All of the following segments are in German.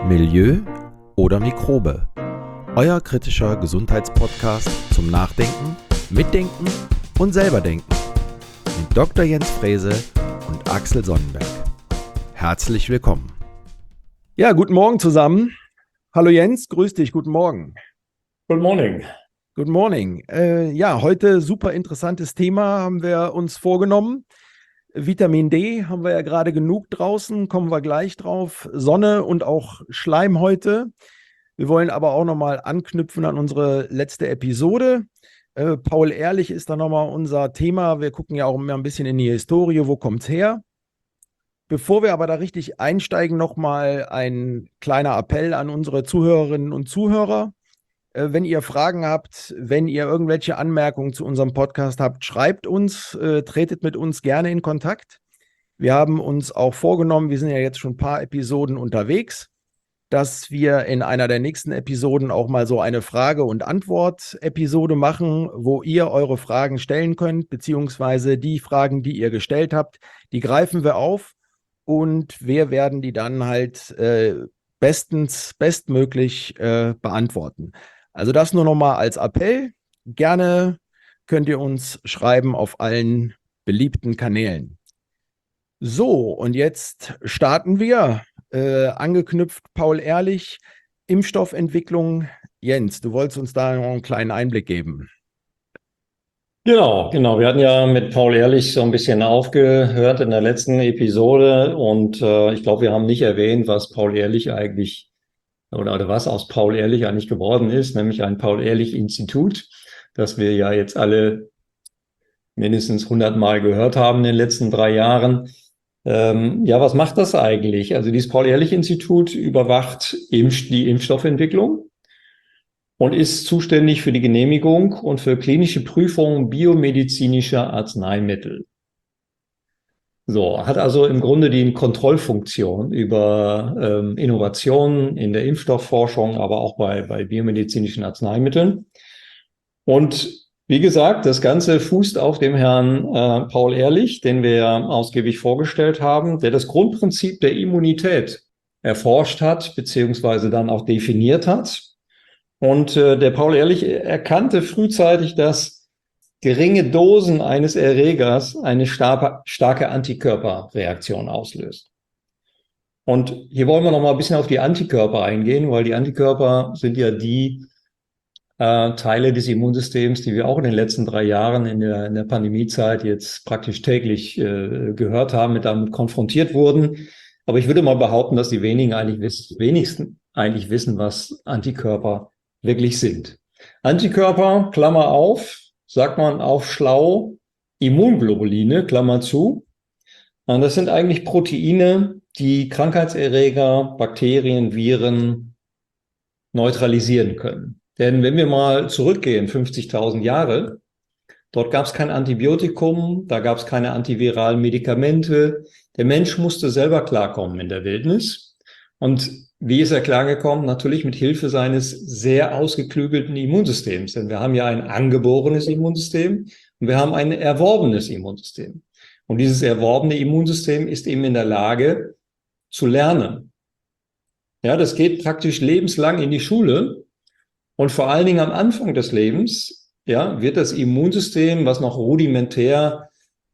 Milieu oder Mikrobe. Euer kritischer Gesundheitspodcast zum Nachdenken, Mitdenken und selberdenken. Mit Dr. Jens Frese und Axel Sonnenberg. Herzlich willkommen. Ja, guten Morgen zusammen. Hallo Jens, grüß dich, guten Morgen. Good morning. Good morning. Heute super interessantes Thema haben wir uns vorgenommen. Vitamin D haben wir ja gerade genug draußen, kommen wir gleich drauf. Sonne und auch Schleim heute. Wir wollen aber auch nochmal anknüpfen an unsere letzte Episode. Paul Ehrlich ist da nochmal unser Thema. Wir gucken ja auch immer ein bisschen in die Historie, wo kommt es her? Bevor wir aber da richtig einsteigen, nochmal ein kleiner Appell an unsere Zuhörerinnen und Zuhörer. Wenn ihr Fragen habt, wenn ihr irgendwelche Anmerkungen zu unserem Podcast habt, schreibt uns, tretet mit uns gerne in Kontakt. Wir haben uns auch vorgenommen, wir sind ja jetzt schon ein paar Episoden unterwegs, dass wir in einer der nächsten Episoden auch mal so eine Frage- und Antwort-Episode machen, wo ihr eure Fragen stellen könnt, beziehungsweise die Fragen, die ihr gestellt habt, die greifen wir auf und wir werden die dann halt bestmöglich beantworten. Also das nur nochmal als Appell. Gerne könnt ihr uns schreiben auf allen beliebten Kanälen. So, und jetzt starten wir. Angeknüpft Paul Ehrlich, Impfstoffentwicklung. Jens, du wolltest uns da noch einen kleinen Einblick geben. Genau. Wir hatten ja mit Paul Ehrlich so ein bisschen aufgehört in der letzten Episode und ich glaube, wir haben nicht erwähnt, was Paul Ehrlich eigentlich oder was aus Paul Ehrlich eigentlich geworden ist, nämlich ein Paul-Ehrlich-Institut, das wir ja jetzt alle mindestens 100 Mal gehört haben in den letzten 3 Jahren. Was macht das eigentlich? Also dieses Paul-Ehrlich-Institut überwacht die Impfstoffentwicklung und ist zuständig für die Genehmigung und für klinische Prüfungen biomedizinischer Arzneimittel. So, hat also im Grunde die Kontrollfunktion über Innovationen in der Impfstoffforschung, aber auch bei biomedizinischen Arzneimitteln. Und wie gesagt, das Ganze fußt auf dem Herrn Paul Ehrlich, den wir ja ausgiebig vorgestellt haben, der das Grundprinzip der Immunität erforscht hat, beziehungsweise dann auch definiert hat. Und der Paul Ehrlich erkannte frühzeitig, dass geringe Dosen eines Erregers eine starke Antikörperreaktion auslöst. Und hier wollen wir noch mal ein bisschen auf die Antikörper eingehen, weil die Antikörper sind ja die Teile des Immunsystems, die wir auch in den letzten 3 Jahren in der Pandemiezeit jetzt praktisch täglich gehört haben, damit konfrontiert wurden. Aber ich würde mal behaupten, dass die wenigsten eigentlich wissen, was Antikörper wirklich sind. Antikörper, Klammer auf, sagt man auf schlau, Immunglobuline, Klammer zu. Und das sind eigentlich Proteine, die Krankheitserreger, Bakterien, Viren neutralisieren können. Denn wenn wir mal zurückgehen, 50.000 Jahre, dort gab es kein Antibiotikum, da gab es keine antiviralen Medikamente. Der Mensch musste selber klarkommen in der Wildnis. Und wie ist er klargekommen? Natürlich mit Hilfe seines sehr ausgeklügelten Immunsystems. Denn wir haben ja ein angeborenes Immunsystem und wir haben ein erworbenes Immunsystem. Und dieses erworbene Immunsystem ist eben in der Lage zu lernen. Ja, das geht praktisch lebenslang in die Schule. Und vor allen Dingen am Anfang des Lebens, ja, wird das Immunsystem, was noch rudimentär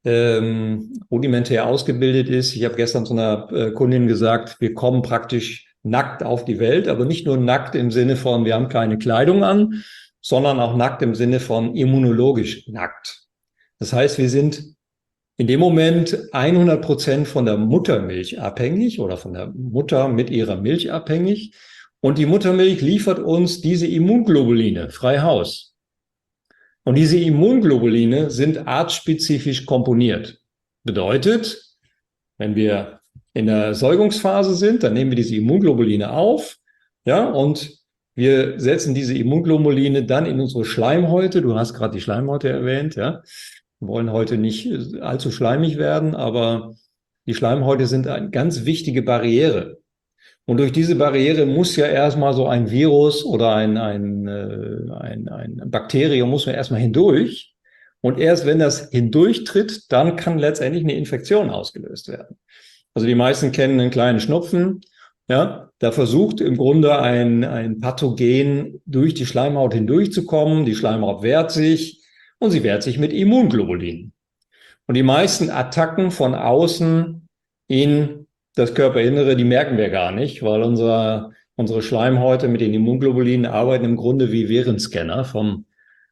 ausgebildet ist. Ich habe gestern zu einer Kundin gesagt, wir kommen praktisch nackt auf die Welt, aber nicht nur nackt im Sinne von, wir haben keine Kleidung an, sondern auch nackt im Sinne von immunologisch nackt. Das heißt, wir sind in dem Moment 100% von der Muttermilch abhängig oder von der Mutter mit ihrer Milch abhängig. Und die Muttermilch liefert uns diese Immunglobuline frei Haus. Und diese Immunglobuline sind artspezifisch komponiert. Bedeutet, wenn wir in der Säugungsphase sind, dann nehmen wir diese Immunglobuline auf, ja, und wir setzen diese Immunglobuline dann in unsere Schleimhäute. Du hast gerade die Schleimhäute erwähnt, ja. Wir wollen heute nicht allzu schleimig werden, aber die Schleimhäute sind eine ganz wichtige Barriere. Und durch diese Barriere muss ja erstmal so ein Virus oder ein Bakterium muss man erstmal hindurch. Und erst wenn das hindurchtritt, dann kann letztendlich eine Infektion ausgelöst werden. Also die meisten kennen einen kleinen Schnupfen Ja, da versucht im Grunde ein Pathogen durch die Schleimhaut hindurchzukommen. Die Schleimhaut wehrt sich und sie wehrt sich mit Immunglobulin. Und die meisten Attacken von außen in das Körperinnere, die merken wir gar nicht, weil unsere Schleimhäute mit den Immunglobulinen arbeiten im Grunde wie Virenscanner von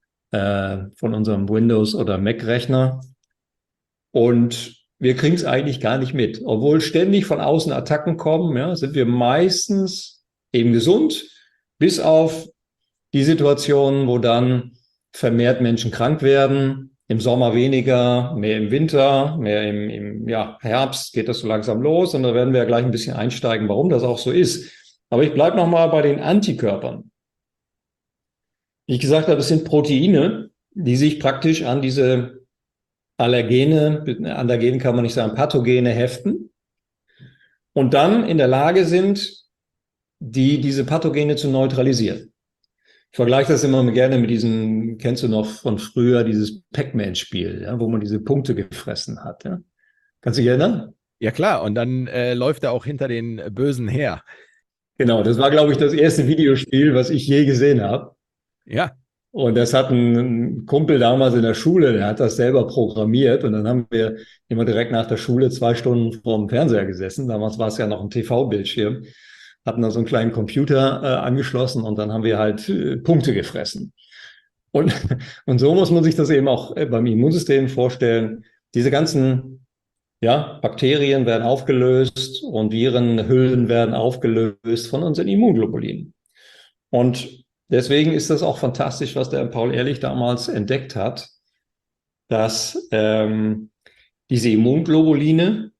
unserem Windows- oder Mac-Rechner. Und wir kriegen es eigentlich gar nicht mit. Obwohl ständig von außen Attacken kommen, ja, sind wir meistens eben gesund, bis auf die Situationen, wo dann vermehrt Menschen krank werden. Im Sommer weniger, mehr im Winter, mehr im Herbst geht das so langsam los. Und da werden wir ja gleich ein bisschen einsteigen, warum das auch so ist. Aber ich bleibe nochmal bei den Antikörpern. Wie ich gesagt habe, es sind Proteine, die sich praktisch an diese Allergene kann man nicht sagen, Pathogene heften und dann in der Lage sind, diese Pathogene zu neutralisieren. Ich vergleiche das immer gerne mit diesem, kennst du noch von früher, dieses Pac-Man-Spiel, ja, wo man diese Punkte gefressen hat. Ja? Kannst du dich erinnern? Ja klar, und dann läuft er auch hinter den Bösen her. Genau, das war, glaube ich, das erste Videospiel, was ich je gesehen habe. Ja. Und das hat ein Kumpel damals in der Schule, der hat das selber programmiert. Und dann haben wir immer direkt nach der Schule 2 Stunden vorm Fernseher gesessen. Damals war es ja noch ein TV-Bildschirm. Hatten da so einen kleinen Computer angeschlossen und dann haben wir halt Punkte gefressen. Und, und so muss man sich das eben auch beim Immunsystem vorstellen. Diese ganzen Bakterien werden aufgelöst und Virenhüllen werden aufgelöst von unseren Immunglobulinen. Und deswegen ist das auch fantastisch, was der Paul Ehrlich damals entdeckt hat, dass diese Immunglobuline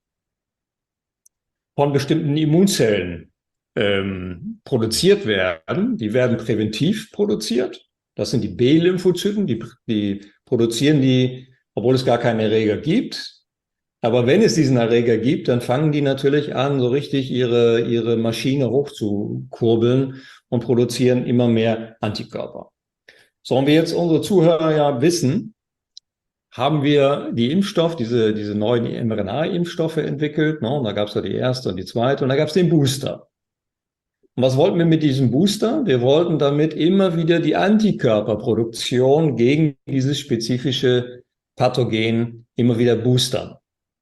von bestimmten Immunzellen produziert werden. Die werden präventiv produziert. Das sind die B-Lymphozyten, die produzieren die, obwohl es gar keinen Erreger gibt. Aber wenn es diesen Erreger gibt, dann fangen die natürlich an, so richtig ihre Maschine hochzukurbeln und produzieren immer mehr Antikörper. So, und wir jetzt unsere Zuhörer ja wissen, haben wir die diese neuen mRNA-Impfstoffe entwickelt. Ne? Und da gab es ja die erste und die zweite und da gab es den Booster. Und was wollten wir mit diesem Booster? Wir wollten damit immer wieder die Antikörperproduktion gegen dieses spezifische Pathogen immer wieder boostern.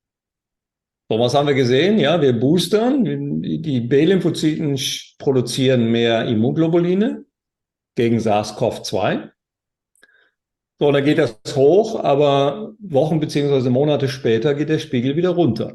So, was haben wir gesehen? Ja, wir boostern. Die B-Lymphozyten produzieren mehr Immunglobuline gegen SARS-CoV-2. So, dann geht das hoch, aber Wochen beziehungsweise Monate später geht der Spiegel wieder runter.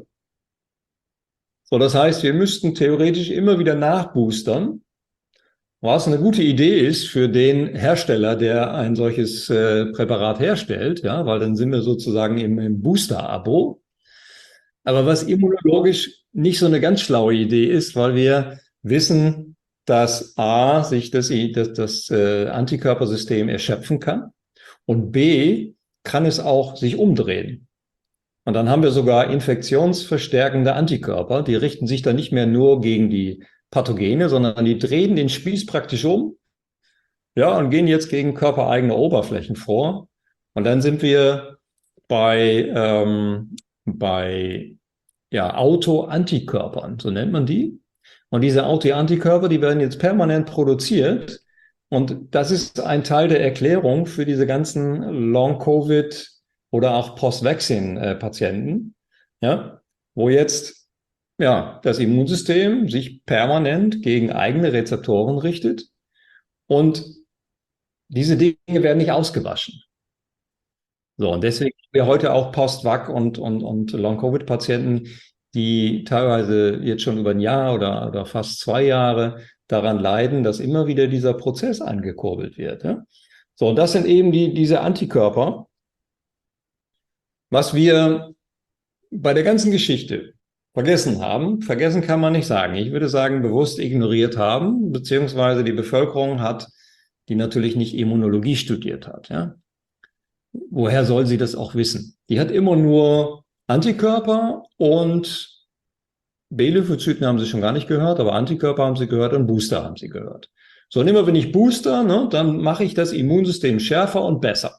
So, das heißt, wir müssten theoretisch immer wieder nachboostern, was eine gute Idee ist für den Hersteller, der ein solches Präparat herstellt, ja, weil dann sind wir sozusagen im Booster-Abo. Aber was immunologisch nicht so eine ganz schlaue Idee ist, weil wir wissen, dass A, sich das Antikörpersystem erschöpfen kann und B, kann es auch sich umdrehen. Und dann haben wir sogar infektionsverstärkende Antikörper, die richten sich dann nicht mehr nur gegen die Pathogene, sondern die drehen den Spieß praktisch um, ja, und gehen jetzt gegen körpereigene Oberflächen vor. Und dann sind wir bei Autoantikörpern, so nennt man die. Und diese Autoantikörper, die werden jetzt permanent produziert. Und das ist ein Teil der Erklärung für diese ganzen Long-Covid oder auch Post-Vaccine-Patienten, ja, wo jetzt das Immunsystem sich permanent gegen eigene Rezeptoren richtet und diese Dinge werden nicht ausgewaschen. So, und deswegen haben wir heute auch Post-Vac und Long-Covid-Patienten, die teilweise jetzt schon über ein Jahr oder fast 2 Jahre daran leiden, dass immer wieder dieser Prozess angekurbelt wird. Ja? So, und das sind eben diese Antikörper, was wir bei der ganzen Geschichte vergessen haben. Vergessen kann man nicht sagen. Ich würde sagen, bewusst ignoriert haben, beziehungsweise die Bevölkerung die natürlich nicht Immunologie studiert hat. Ja? Woher soll sie das auch wissen? Die hat immer nur Antikörper und B-Lymphozyten haben sie schon gar nicht gehört, aber Antikörper haben sie gehört und Booster haben sie gehört. So, und immer wenn ich booster, ne, dann mache ich das Immunsystem schärfer und besser.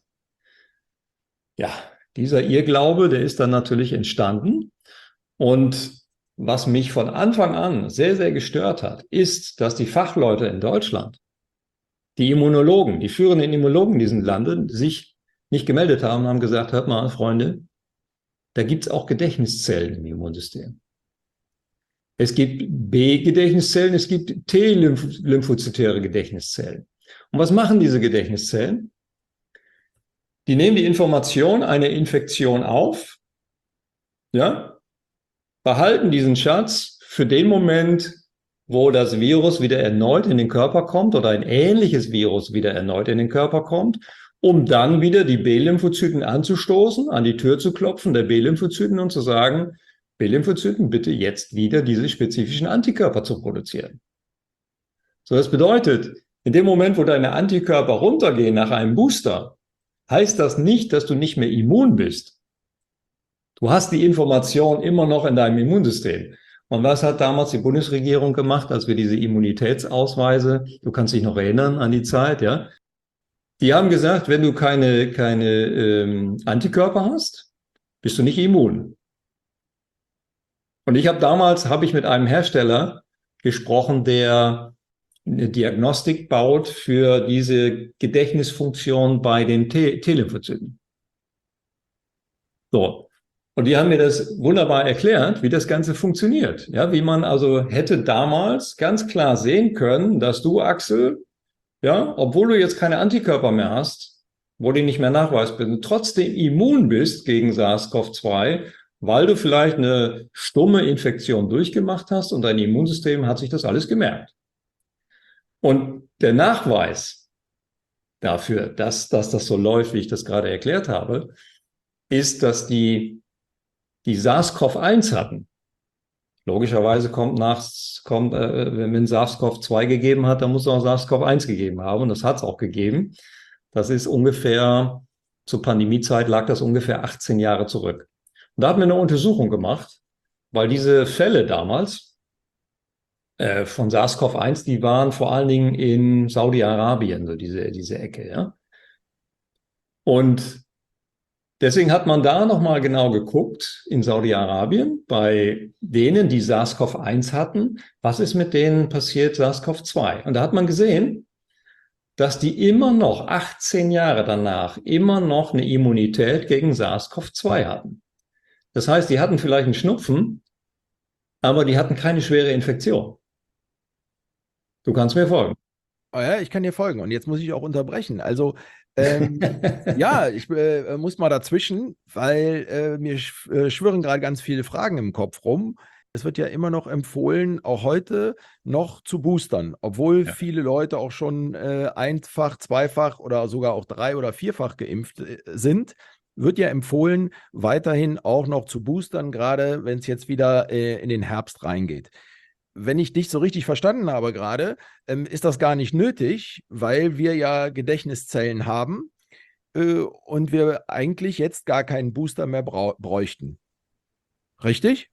Ja, dieser Irrglaube, der ist dann natürlich entstanden. Und was mich von Anfang an sehr, sehr gestört hat, ist, dass die Fachleute in Deutschland, die Immunologen, die führenden Immunologen in diesem Lande, sich nicht gemeldet haben und haben gesagt, hört mal, Freunde, da gibt es auch Gedächtniszellen im Immunsystem. Es gibt B-Gedächtniszellen, es gibt T-lymphozytäre Gedächtniszellen. Und was machen diese Gedächtniszellen? Die nehmen die Information einer Infektion auf, ja, behalten diesen Schatz für den Moment, wo das Virus wieder erneut in den Körper kommt oder ein ähnliches Virus wieder erneut in den Körper kommt, um dann wieder die B-Lymphozyten anzustoßen, an die Tür zu klopfen, der B-Lymphozyten und zu sagen, B-Lymphozyten, bitte jetzt wieder diese spezifischen Antikörper zu produzieren. So, das bedeutet, in dem Moment, wo deine Antikörper runtergehen nach einem Booster, heißt das nicht, dass du nicht mehr immun bist. Du hast die Information immer noch in deinem Immunsystem. Und was hat damals die Bundesregierung gemacht, als wir diese Immunitätsausweise, du kannst dich noch erinnern an die Zeit, ja? Die haben gesagt, wenn du keine Antikörper hast, bist du nicht immun. Und habe ich mit einem Hersteller gesprochen, der eine Diagnostik baut für diese Gedächtnisfunktion bei den T-Lymphozyten. So. Und die haben mir das wunderbar erklärt, wie das Ganze funktioniert. Ja, wie man also hätte damals ganz klar sehen können, dass du, Axel, ja, obwohl du jetzt keine Antikörper mehr hast, wo du nicht mehr nachweisbar bist, trotzdem immun bist gegen SARS-CoV-2, weil du vielleicht eine stumme Infektion durchgemacht hast und dein Immunsystem hat sich das alles gemerkt. Und der Nachweis dafür, dass das so läuft, wie ich das gerade erklärt habe, ist, dass die SARS-CoV-1 hatten. Logischerweise kommt, wenn man SARS-CoV-2 gegeben hat, dann muss es auch SARS-CoV-1 gegeben haben. Und das hat es auch gegeben. Das ist ungefähr, zur Pandemiezeit lag das ungefähr 18 Jahre zurück. Und da hatten wir eine Untersuchung gemacht, weil diese Fälle damals von SARS-CoV-1, die waren vor allen Dingen in Saudi-Arabien, so diese Ecke, ja. Und deswegen hat man da nochmal genau geguckt in Saudi-Arabien, bei denen, die SARS-CoV-1 hatten, was ist mit denen passiert, SARS-CoV-2? Und da hat man gesehen, dass die immer noch 18 Jahre danach immer noch eine Immunität gegen SARS-CoV-2 hatten. Das heißt, die hatten vielleicht einen Schnupfen, aber die hatten keine schwere Infektion. Du kannst mir folgen. Oh ja, ich kann dir folgen und jetzt muss ich auch unterbrechen. Also, ja, ich muss mal dazwischen, weil mir schwirren gerade ganz viele Fragen im Kopf rum. Es wird ja immer noch empfohlen, auch heute noch zu boostern, obwohl Ja. viele Leute auch schon einfach, zweifach oder sogar auch drei- oder vierfach geimpft sind. Wird ja empfohlen, weiterhin auch noch zu boostern, gerade wenn es jetzt wieder in den Herbst reingeht. Wenn ich dich so richtig verstanden habe gerade, ist das gar nicht nötig, weil wir ja Gedächtniszellen haben und wir eigentlich jetzt gar keinen Booster mehr bräuchten. Richtig?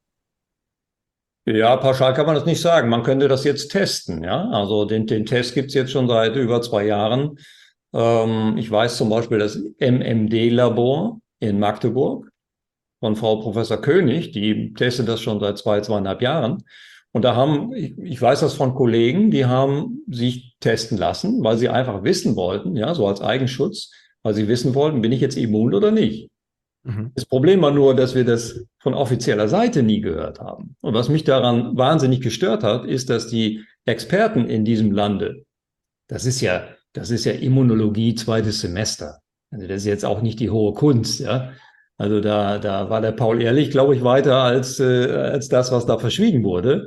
Ja, pauschal kann man das nicht sagen. Man könnte das jetzt testen, ja. Also den Test gibt es jetzt schon seit über 2 Jahren. Ich weiß zum Beispiel, das MMD-Labor in Magdeburg von Frau Professor König, die testet das schon seit 2,5 Jahren. Und ich weiß das von Kollegen, die haben sich testen lassen, weil sie einfach wissen wollten, ja, so als Eigenschutz, weil sie wissen wollten, bin ich jetzt immun oder nicht. Mhm. Das Problem war nur, dass wir das von offizieller Seite nie gehört haben. Und was mich daran wahnsinnig gestört hat, ist, dass die Experten in diesem Lande, das ist ja Immunologie zweites Semester. Also das ist jetzt auch nicht die hohe Kunst, ja. Also da war der Paul Ehrlich, glaube ich, weiter als das, was da verschwiegen wurde.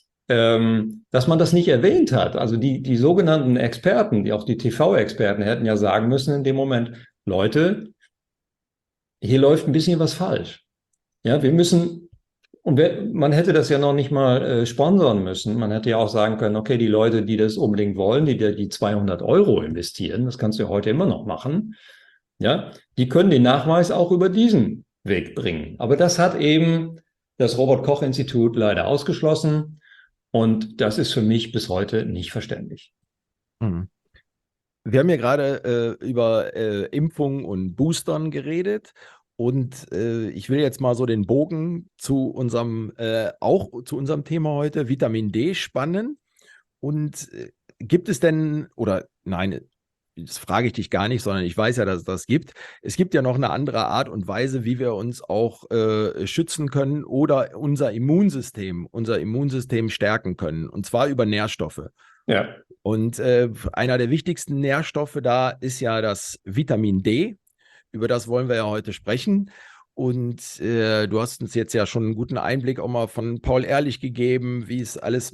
Dass man das nicht erwähnt hat. Also die sogenannten Experten, auch die TV-Experten hätten ja sagen müssen in dem Moment, Leute, hier läuft ein bisschen was falsch. Ja, wir müssen, man hätte das ja noch nicht mal sponsern müssen. Man hätte ja auch sagen können, okay, die Leute, die das unbedingt wollen, die 200 Euro investieren, das kannst du ja heute immer noch machen, ja, die können den Nachweis auch über diesen Weg bringen. Aber das hat eben das Robert-Koch-Institut leider ausgeschlossen. Und das ist für mich bis heute nicht verständlich. Mhm. Wir haben ja gerade über Impfungen und Boostern geredet. Und ich will jetzt mal so den Bogen zu auch zu unserem Thema heute, Vitamin D, spannen. Und gibt es denn, oder nein, das frage ich dich gar nicht, sondern ich weiß ja, dass es das gibt. Es gibt ja noch eine andere Art und Weise, wie wir uns auch schützen können oder unser Immunsystem stärken können. Und zwar über Nährstoffe. Ja. Und einer der wichtigsten Nährstoffe da ist ja das Vitamin D. Über das wollen wir ja heute sprechen. Und du hast uns jetzt ja schon einen guten Einblick auch mal von Paul Ehrlich gegeben, wie es alles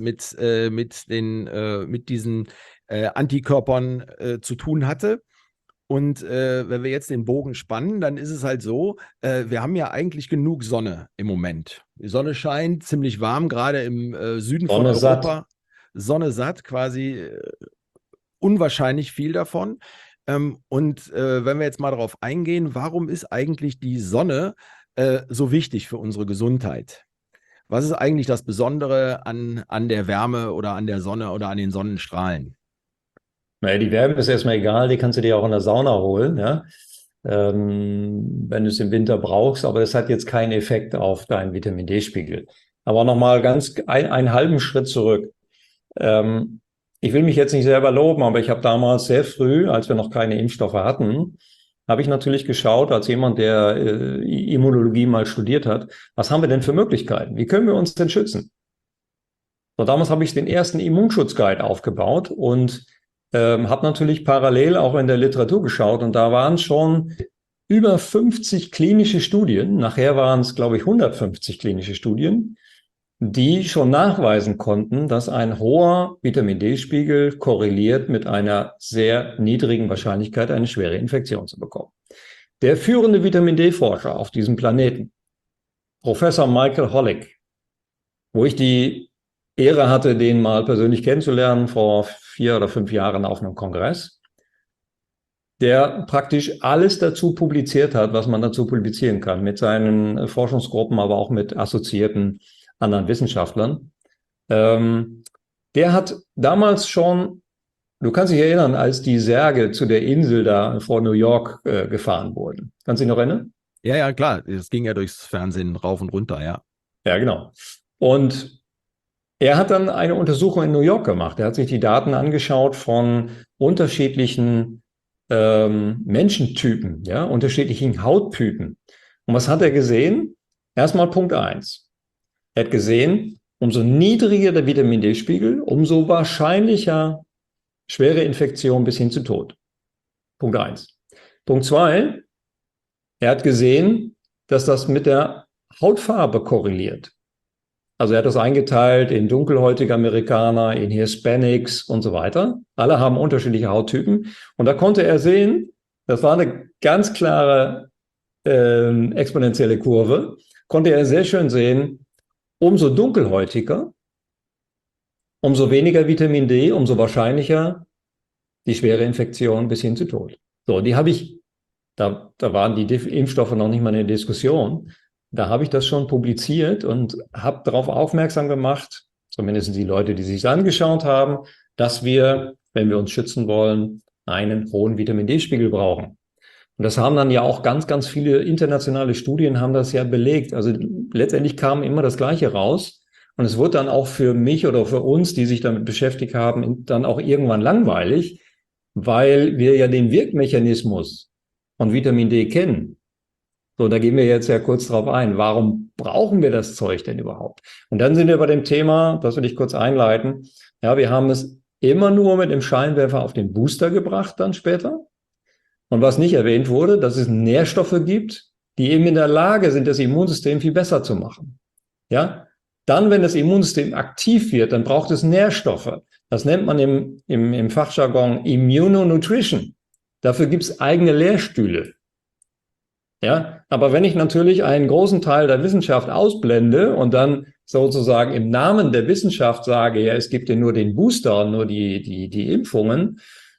mit diesen Antikörpern zu tun hatte. Und wenn wir jetzt den Bogen spannen, dann ist es halt so, wir haben ja eigentlich genug Sonne im Moment. Die Sonne scheint ziemlich warm, gerade im Süden von Sonne satt. Europa. Sonne satt, quasi unwahrscheinlich viel davon. Und wenn wir jetzt mal darauf eingehen, warum ist eigentlich die Sonne so wichtig für unsere Gesundheit? Was ist eigentlich das Besondere an der Wärme oder an der Sonne oder an den Sonnenstrahlen? Naja, die Wärme ist erstmal egal, die kannst du dir auch in der Sauna holen, ja? Wenn du es im Winter brauchst, aber das hat jetzt keinen Effekt auf deinen Vitamin D-Spiegel. Aber nochmal einen halben Schritt zurück. Ich will mich jetzt nicht selber loben, aber ich habe damals sehr früh, als wir noch keine Impfstoffe hatten, habe ich natürlich geschaut, als jemand, der Immunologie mal studiert hat, was haben wir denn für Möglichkeiten? Wie können wir uns denn schützen? Und damals habe ich den ersten Immunschutzguide aufgebaut und habe natürlich parallel auch in der Literatur geschaut und da waren schon über 50 klinische Studien, nachher waren es, glaube ich, 150 klinische Studien, die schon nachweisen konnten, dass ein hoher Vitamin D-Spiegel korreliert mit einer sehr niedrigen Wahrscheinlichkeit, eine schwere Infektion zu bekommen. Der führende Vitamin D-Forscher auf diesem Planeten, Professor Michael Hollick, wo ich die Ehre hatte, den mal persönlich kennenzulernen vor 4 oder 5 Jahren auf einem Kongress, der praktisch alles dazu publiziert hat, was man dazu publizieren kann, mit seinen Forschungsgruppen, aber auch mit assoziierten anderen Wissenschaftlern. Der hat damals schon, du kannst dich erinnern, als die Särge zu der Insel da vor New York gefahren wurden. Kannst du dich noch erinnern? Ja, ja, klar. Es ging ja durchs Fernsehen rauf und runter, ja. Ja, genau. Und er hat dann eine Untersuchung in New York gemacht. Er hat sich die Daten angeschaut von unterschiedlichen Menschentypen, ja, unterschiedlichen Hauttypen. Und was hat er gesehen? Erstmal Punkt 1. Er hat gesehen, umso niedriger der Vitamin D-Spiegel, umso wahrscheinlicher schwere Infektion bis hin zu Tod. Punkt 1. Punkt 2. Er hat gesehen, dass das mit der Hautfarbe korreliert. Also er hat das eingeteilt in dunkelhäutige Amerikaner, in Hispanics und so weiter. Alle haben unterschiedliche Hauttypen. Und da konnte er sehen, das war eine ganz klare exponentielle Kurve, konnte er sehr schön sehen, umso dunkelhäutiger, umso weniger Vitamin D, umso wahrscheinlicher die schwere Infektion bis hin zu Tod. So, die habe ich, da waren die Impfstoffe noch nicht mal in der Diskussion. Da habe ich das schon publiziert und habe darauf aufmerksam gemacht, zumindest die Leute, die sich angeschaut haben, dass wir, wenn wir uns schützen wollen, einen hohen Vitamin D-Spiegel brauchen. Und das haben dann ja auch ganz, ganz viele internationale Studien haben das ja belegt. Also letztendlich kam immer das Gleiche raus. Und es wurde dann auch für mich oder für uns, die sich damit beschäftigt haben, dann auch irgendwann langweilig, weil wir ja den Wirkmechanismus von Vitamin D kennen. So, da gehen wir jetzt ja kurz drauf ein. Warum brauchen wir das Zeug denn überhaupt? Und dann sind wir bei dem Thema, das will ich kurz einleiten. Ja, wir haben es immer nur mit dem Scheinwerfer auf den Booster gebracht dann später. Und was nicht erwähnt wurde, dass es Nährstoffe gibt, die eben in der Lage sind, das Immunsystem viel besser zu machen. Ja, dann, wenn das Immunsystem aktiv wird, dann braucht es Nährstoffe. Das nennt man im Fachjargon Immunonutrition. Dafür gibt es eigene Lehrstühle. Ja, aber wenn ich natürlich einen großen Teil der Wissenschaft ausblende und dann sozusagen im Namen der Wissenschaft sage, ja, es gibt ja nur den Booster, nur die Impfungen,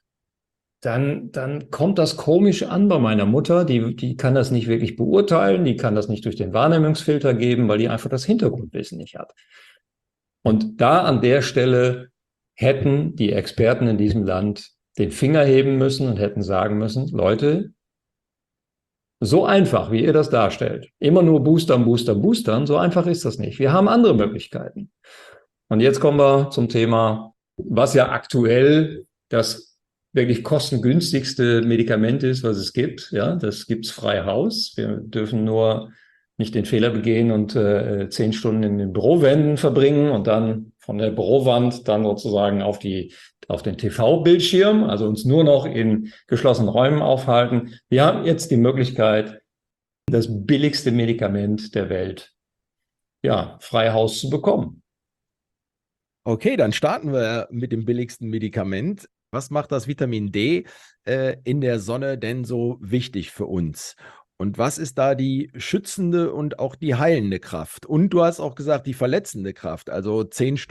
dann kommt das komisch an bei meiner Mutter. Die kann das nicht wirklich beurteilen, die kann das nicht durch den Wahrnehmungsfilter geben, weil die einfach das Hintergrundwissen nicht hat. Und da an der Stelle hätten die Experten in diesem Land den Finger heben müssen und hätten sagen müssen, Leute, So einfach, wie ihr das darstellt. Immer nur boostern, boostern, boostern. So einfach ist das nicht. Wir haben andere Möglichkeiten. Und jetzt kommen wir zum Thema, was ja aktuell das wirklich kostengünstigste Medikament ist, was es gibt. Ja, das gibt's frei Haus. Wir dürfen nur nicht den Fehler begehen und 10 Stunden in den Bürowänden verbringen und dann von der Bürowand dann sozusagen auf den TV-Bildschirm, also uns nur noch in geschlossenen Räumen aufhalten. Wir haben jetzt die Möglichkeit, das billigste Medikament der Welt, ja, frei Haus zu bekommen. Okay, dann starten wir mit dem billigsten Medikament. Was macht das Vitamin D in der Sonne denn so wichtig für uns? Und was ist da die schützende und auch die heilende Kraft? Und du hast auch gesagt, die verletzende Kraft. Also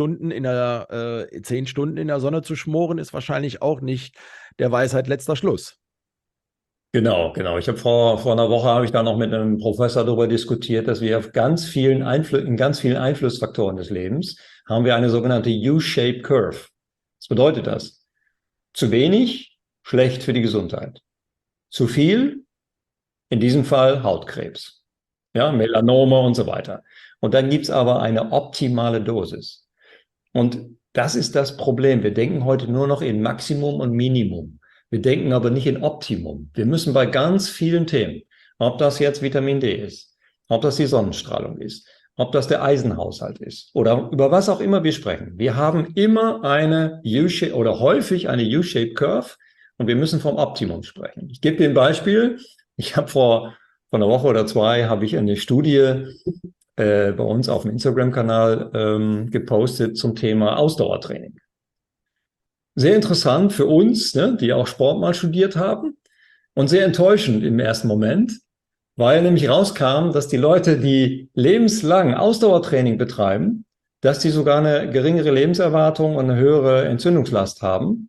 10 Stunden in der Sonne zu schmoren, ist wahrscheinlich auch nicht der Weisheit letzter Schluss. Genau, genau. Ich habe vor einer Woche habe ich da noch mit einem Professor darüber diskutiert, dass wir auf in ganz vielen Einflussfaktoren des Lebens haben wir eine sogenannte U-Shaped Curve. Was bedeutet das? Zu wenig, schlecht für die Gesundheit. Zu viel, in diesem Fall Hautkrebs, ja, Melanome und so weiter. Und dann gibt's aber eine optimale Dosis. Und das ist das Problem. Wir denken heute nur noch in Maximum und Minimum. Wir denken aber nicht in Optimum. Wir müssen bei ganz vielen Themen, ob das jetzt Vitamin D ist, ob das die Sonnenstrahlung ist, ob das der Eisenhaushalt ist oder über was auch immer wir sprechen. Wir haben immer eine U-Shape oder häufig eine U-Shaped Curve und wir müssen vom Optimum sprechen. Ich gebe dir ein Beispiel. Ich habe vor einer Woche oder zwei habe ich eine Studie bei uns auf dem Instagram-Kanal gepostet zum Thema Ausdauertraining. Sehr interessant für uns, ne, die auch Sport mal studiert haben und sehr enttäuschend im ersten Moment, weil nämlich rauskam, dass die Leute, die lebenslang Ausdauertraining betreiben, dass die sogar eine geringere Lebenserwartung und eine höhere Entzündungslast haben.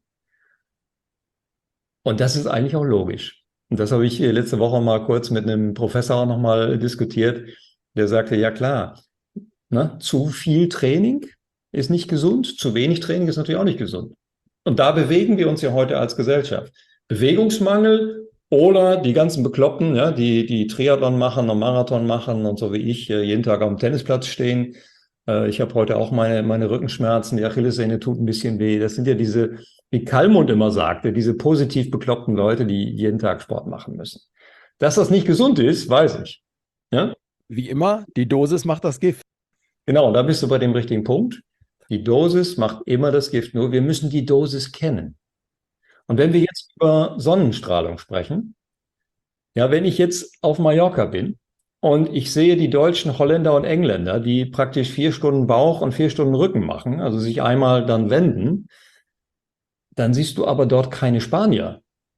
Und das ist eigentlich auch logisch. Und das habe ich letzte Woche mal kurz mit einem Professor nochmal diskutiert. Der sagte, ja klar, ne, zu viel Training ist nicht gesund, zu wenig Training ist natürlich auch nicht gesund. Und da bewegen wir uns ja heute als Gesellschaft. Bewegungsmangel oder die ganzen Bekloppten, ja, die Triathlon machen und Marathon machen und so wie ich jeden Tag am Tennisplatz stehen. Ich habe heute auch meine Rückenschmerzen, die Achillessehne tut ein bisschen weh. Das sind ja diese, wie Kallmund immer sagte, diese positiv bekloppten Leute, die jeden Tag Sport machen müssen. Dass das nicht gesund ist, weiß ich. Ja? Wie immer, die Dosis macht das Gift. Genau, da bist du bei dem richtigen Punkt. Die Dosis macht immer das Gift, nur wir müssen die Dosis kennen. Und wenn wir jetzt über Sonnenstrahlung sprechen, ja, wenn ich jetzt auf Mallorca bin und ich sehe die Deutschen, Holländer und Engländer, die praktisch 4 Stunden Bauch und 4 Stunden Rücken machen, also sich einmal dann wenden, dann siehst du aber dort keine Spanier.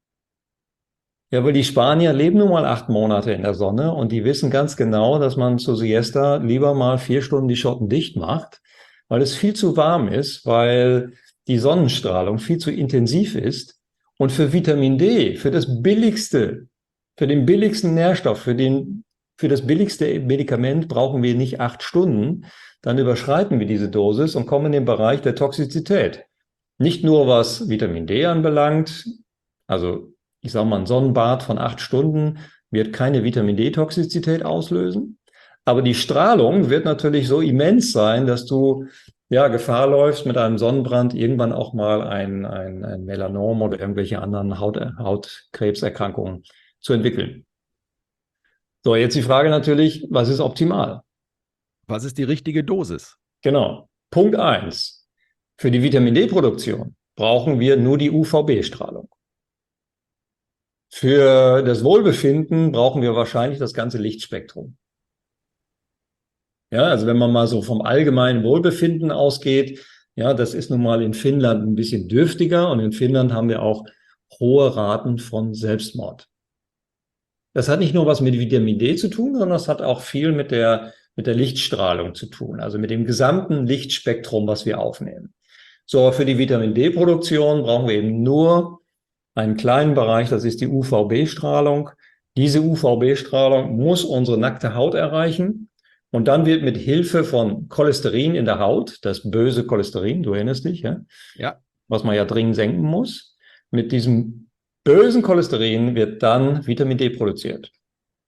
Ja, weil die Spanier leben nun mal 8 Monate in der Sonne und die wissen ganz genau, dass man zur Siesta lieber mal 4 Stunden die Schotten dicht macht, weil es viel zu warm ist, weil die Sonnenstrahlung viel zu intensiv ist. Und für Vitamin D, für das billigste, für den billigsten Nährstoff, für das billigste Medikament brauchen wir nicht 8 Stunden. Dann überschreiten wir diese Dosis und kommen in den Bereich der Toxizität. Nicht nur was Vitamin D anbelangt, also ich sage mal, ein Sonnenbad von 8 Stunden wird keine Vitamin D-Toxizität auslösen. Aber die Strahlung wird natürlich so immens sein, dass du ja Gefahr läufst, mit einem Sonnenbrand irgendwann auch mal ein Melanom oder irgendwelche anderen Hautkrebserkrankungen zu entwickeln. So, jetzt die Frage natürlich, was ist optimal? Was ist die richtige Dosis? Genau. Punkt 1. Für die Vitamin D-Produktion brauchen wir nur die UVB-Strahlung. Für das Wohlbefinden brauchen wir wahrscheinlich das ganze Lichtspektrum. Ja, also wenn man mal so vom allgemeinen Wohlbefinden ausgeht, ja, das ist nun mal in Finnland ein bisschen dürftiger und in Finnland haben wir auch hohe Raten von Selbstmord. Das hat nicht nur was mit Vitamin D zu tun, sondern das hat auch viel mit der Lichtstrahlung zu tun, also mit dem gesamten Lichtspektrum, was wir aufnehmen. So, für die Vitamin D-Produktion brauchen wir eben nur einen kleinen Bereich, das ist die UVB-Strahlung. Diese UVB-Strahlung muss unsere nackte Haut erreichen. Und dann wird mit Hilfe von Cholesterin in der Haut, das böse Cholesterin, du erinnerst dich, ja? Ja. Was man ja dringend senken muss, mit diesem bösen Cholesterin wird dann Vitamin D produziert.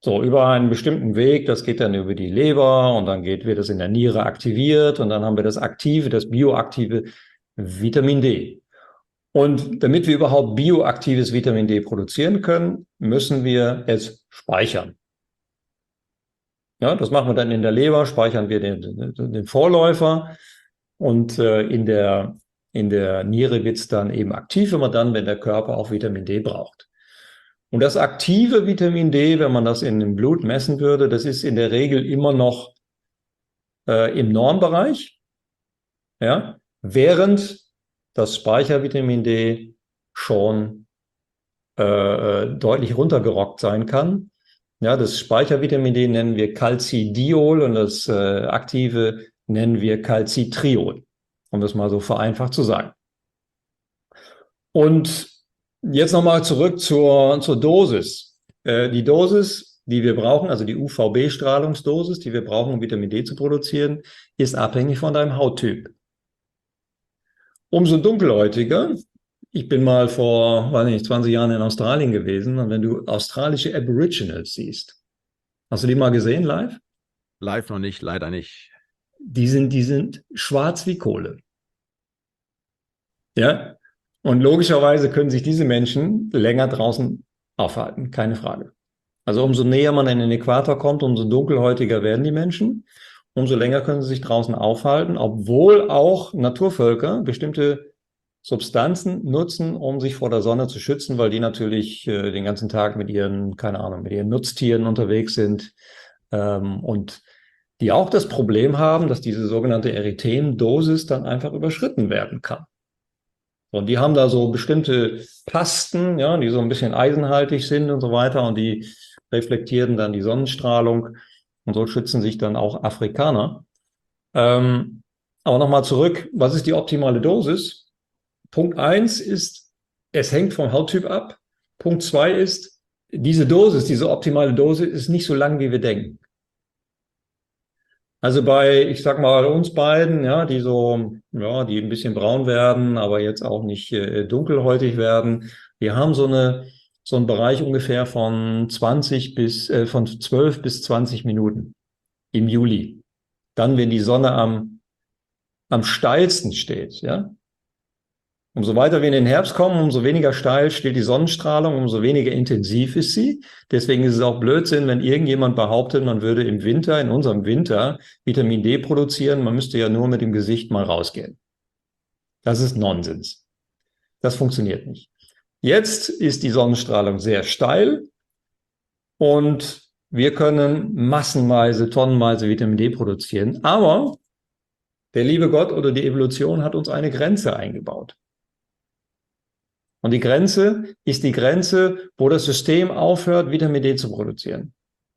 So, über einen bestimmten Weg, das geht dann über die Leber und dann wird es in der Niere aktiviert und dann haben wir das aktive, das bioaktive Vitamin D. Und damit wir überhaupt bioaktives Vitamin D produzieren können, müssen wir es speichern. Ja, das machen wir dann in der Leber, speichern wir den Vorläufer und in der Niere wird es dann eben aktiv, wenn der Körper auch Vitamin D braucht. Und das aktive Vitamin D, wenn man das in dem Blut messen würde, das ist in der Regel immer noch im Normbereich, ja, während das Speichervitamin D schon deutlich runtergerockt sein kann. Ja, das Speichervitamin D nennen wir Calcidiol und das aktive nennen wir Calcitriol, um das mal so vereinfacht zu sagen. Und jetzt nochmal zurück zur Dosis. Die Dosis, die wir brauchen, also die UVB-Strahlungsdosis, die wir brauchen, um Vitamin D zu produzieren, ist abhängig von deinem Hauttyp. Umso dunkelhäutiger, ich bin mal vor, weiß nicht, 20 Jahren in Australien gewesen, und wenn du australische Aboriginals siehst, hast du die mal gesehen live? Live noch nicht, leider nicht. Die sind schwarz wie Kohle. Ja? Und logischerweise können sich diese Menschen länger draußen aufhalten, keine Frage. Also umso näher man an den Äquator kommt, umso dunkelhäutiger werden die Menschen, umso länger können sie sich draußen aufhalten, obwohl auch Naturvölker bestimmte Substanzen nutzen, um sich vor der Sonne zu schützen, weil die natürlich den ganzen Tag mit ihren, keine Ahnung, mit ihren Nutztieren unterwegs sind und die auch das Problem haben, dass diese sogenannte Erythemdosis dann einfach überschritten werden kann. Und die haben da so bestimmte Pasten, ja, die so ein bisschen eisenhaltig sind und so weiter und die reflektieren dann die Sonnenstrahlung und so schützen sich dann auch Afrikaner. Aber nochmal zurück, was ist die optimale Dosis? Punkt 1 ist, es hängt vom Hauttyp ab. Punkt 2 ist, diese Dosis, diese optimale Dosis ist nicht so lang, wie wir denken. Also ich sag mal, uns beiden, ja, die die ein bisschen braun werden, aber jetzt auch nicht dunkelhäutig werden, wir haben so einen Bereich ungefähr von 12 bis 20 Minuten im Juli. Dann, wenn die Sonne am steilsten steht, ja. Umso weiter wir in den Herbst kommen, umso weniger steil steht die Sonnenstrahlung, umso weniger intensiv ist sie. Deswegen ist es auch Blödsinn, wenn irgendjemand behauptet, man würde im Winter, in unserem Winter, Vitamin D produzieren. Man müsste ja nur mit dem Gesicht mal rausgehen. Das ist Nonsens. Das funktioniert nicht. Jetzt ist die Sonnenstrahlung sehr steil und wir können massenweise, tonnenweise Vitamin D produzieren. Aber der liebe Gott oder die Evolution hat uns eine Grenze eingebaut. Und die Grenze ist die Grenze, wo das System aufhört, Vitamin D zu produzieren.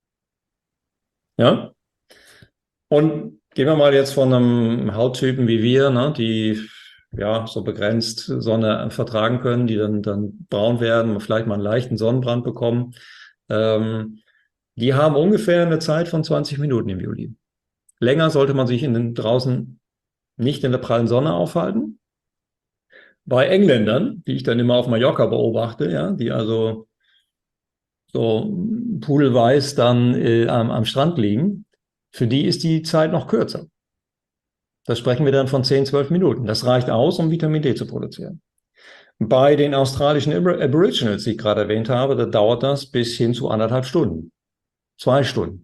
Ja? Und gehen wir mal jetzt von einem Hauttypen wie wir, ne, die ja so begrenzt Sonne vertragen können, die dann braun werden, vielleicht mal einen leichten Sonnenbrand bekommen. Die haben ungefähr eine Zeit von 20 Minuten im Juli. Länger sollte man sich draußen nicht in der prallen Sonne aufhalten. Bei Engländern, die ich dann immer auf Mallorca beobachte, ja, die also so pudelweiß dann am Strand liegen, für die ist die Zeit noch kürzer. Da sprechen wir dann von 10, 12 Minuten. Das reicht aus, um Vitamin D zu produzieren. Bei den australischen Aboriginals, die ich gerade erwähnt habe, da dauert das bis hin zu 1,5 Stunden. 2 Stunden.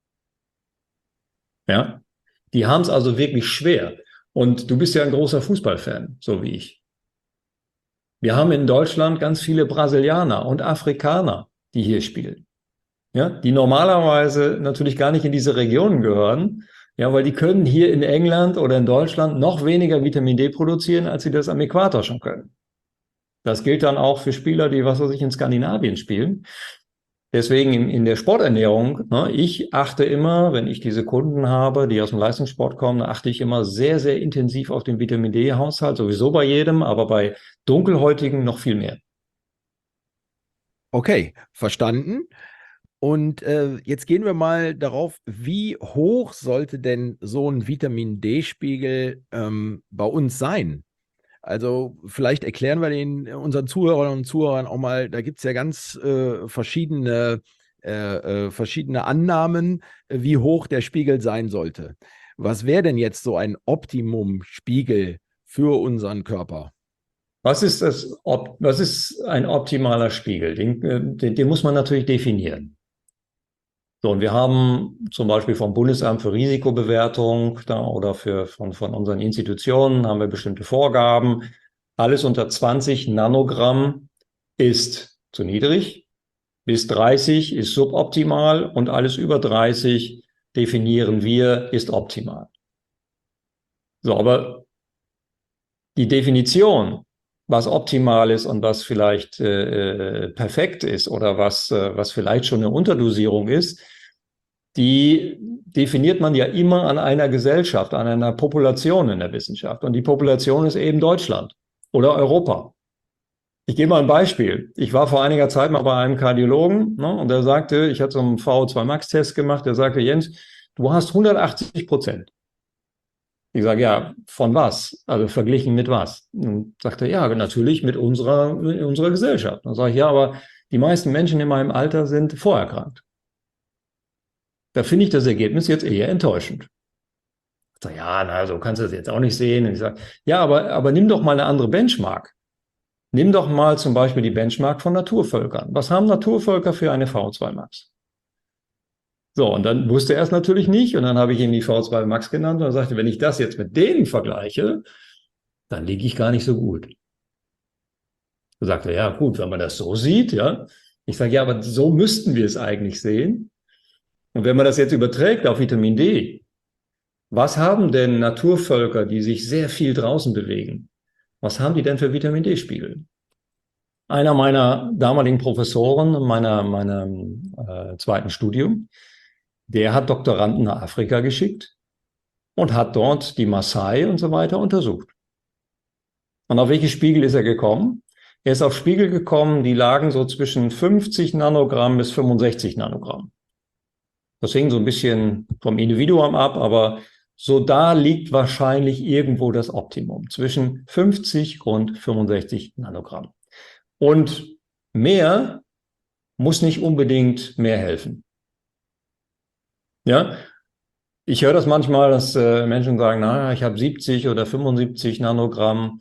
Ja, die haben es also wirklich schwer. Und du bist ja ein großer Fußballfan, so wie ich. Wir haben in Deutschland ganz viele Brasilianer und Afrikaner, die hier spielen. Ja, die normalerweise natürlich gar nicht in diese Regionen gehören, ja, weil die können hier in England oder in Deutschland noch weniger Vitamin D produzieren, als sie das am Äquator schon können. Das gilt dann auch für Spieler, die, was weiß ich, in Skandinavien spielen. Deswegen in der Sporternährung, ne, ich achte immer, wenn ich diese Kunden habe, die aus dem Leistungssport kommen, achte ich immer sehr, sehr intensiv auf den Vitamin D-Haushalt, sowieso bei jedem, aber bei Dunkelhäutigen noch viel mehr. Okay, verstanden. Und jetzt gehen wir mal darauf, wie hoch sollte denn so ein Vitamin D-Spiegel bei uns sein? Also vielleicht erklären wir unseren Zuhörern und Zuhörern auch mal, da gibt es ja ganz verschiedene verschiedene Annahmen, wie hoch der Spiegel sein sollte. Was wäre denn jetzt so ein Optimum-Spiegel für unseren Körper? Was ist ein optimaler Spiegel? Den muss man natürlich definieren. So, und wir haben zum Beispiel vom Bundesamt für Risikobewertung oder von unseren Institutionen haben wir bestimmte Vorgaben. Alles unter 20 Nanogramm ist zu niedrig, bis 30 ist suboptimal und alles über 30 definieren wir ist optimal. So, aber die Definition, was optimal ist und was vielleicht perfekt ist oder was vielleicht schon eine Unterdosierung ist, die definiert man ja immer an einer Gesellschaft, an einer Population in der Wissenschaft. Und die Population ist eben Deutschland oder Europa. Ich gebe mal ein Beispiel. Ich war vor einiger Zeit mal bei einem Kardiologen, ne, und der sagte, ich hatte so einen VO2 Max-Test gemacht, der sagte, Jens, du hast 180%. Ich sage, ja, von was? Also verglichen mit was? Und sagte, ja, natürlich mit unserer Gesellschaft. Dann sage ich, ja, aber die meisten Menschen in meinem Alter sind vorerkrankt. Da finde ich das Ergebnis jetzt eher enttäuschend. Ich sage, ja, na, so kannst du das jetzt auch nicht sehen. Und ich sage, ja, aber nimm doch mal eine andere Benchmark. Nimm doch mal zum Beispiel die Benchmark von Naturvölkern. Was haben Naturvölker für eine VO2 Max? So, und dann wusste er es natürlich nicht. Und dann habe ich ihm die VO2 Max genannt und er sagte, wenn ich das jetzt mit denen vergleiche, dann liege ich gar nicht so gut. Da sagte er, ja gut, wenn man das so sieht, ja. Ich sage, ja, aber so müssten wir es eigentlich sehen. Und wenn man das jetzt überträgt auf Vitamin D, was haben denn Naturvölker, die sich sehr viel draußen bewegen? Was haben die denn für Vitamin D-Spiegel? Einer meiner damaligen Professoren in meinem zweiten Studium, der hat Doktoranden nach Afrika geschickt und hat dort die Maasai und so weiter untersucht. Und auf welche Spiegel ist er gekommen? Er ist auf Spiegel gekommen, die lagen so zwischen 50 Nanogramm bis 65 Nanogramm. Das hing so ein bisschen vom Individuum ab, aber so da liegt wahrscheinlich irgendwo das Optimum zwischen 50 und 65 Nanogramm. Und mehr muss nicht unbedingt mehr helfen. Ja, ich höre das manchmal, dass Menschen sagen, na, ich habe 70 oder 75 Nanogramm.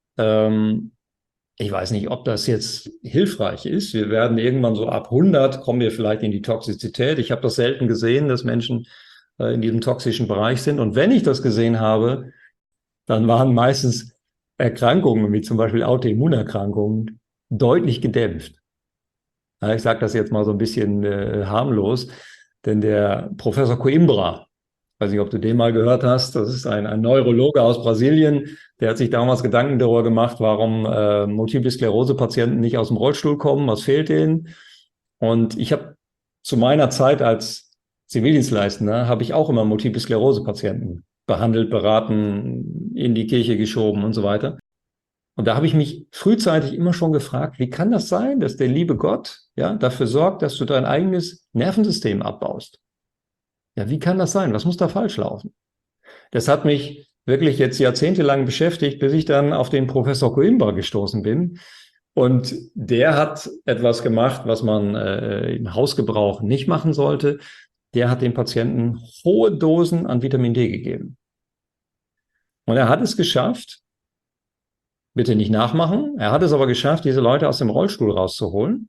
Ich weiß nicht, ob das jetzt hilfreich ist. Wir werden irgendwann so ab 100 kommen wir vielleicht in die Toxizität. Ich habe das selten gesehen, dass Menschen in diesem toxischen Bereich sind. Und wenn ich das gesehen habe, dann waren meistens Erkrankungen, wie zum Beispiel Autoimmunerkrankungen, deutlich gedämpft. Ja, ich sage das jetzt mal so ein bisschen harmlos, denn der Professor Coimbra, weiß nicht, ob du den mal gehört hast, das ist ein Neurologe aus Brasilien, der hat sich damals Gedanken darüber gemacht, warum Multiple Sklerose-Patienten nicht aus dem Rollstuhl kommen, was fehlt denen. Und ich habe zu meiner Zeit als Zivildienstleistender, habe ich auch immer Multiple Sklerose-Patienten behandelt, beraten, in die Kirche geschoben und so weiter. Und da habe ich mich frühzeitig immer schon gefragt, wie kann das sein, dass der liebe Gott ja dafür sorgt, dass du dein eigenes Nervensystem abbaust? Ja, wie kann das sein? Was muss da falsch laufen? Das hat mich wirklich jetzt jahrzehntelang beschäftigt, bis ich dann auf den Professor Coimbra gestoßen bin. Und der hat etwas gemacht, was man im Hausgebrauch nicht machen sollte. Der hat den Patienten hohe Dosen an Vitamin D gegeben. Und er hat es geschafft, bitte nicht nachmachen, er hat es aber geschafft, diese Leute aus dem Rollstuhl rauszuholen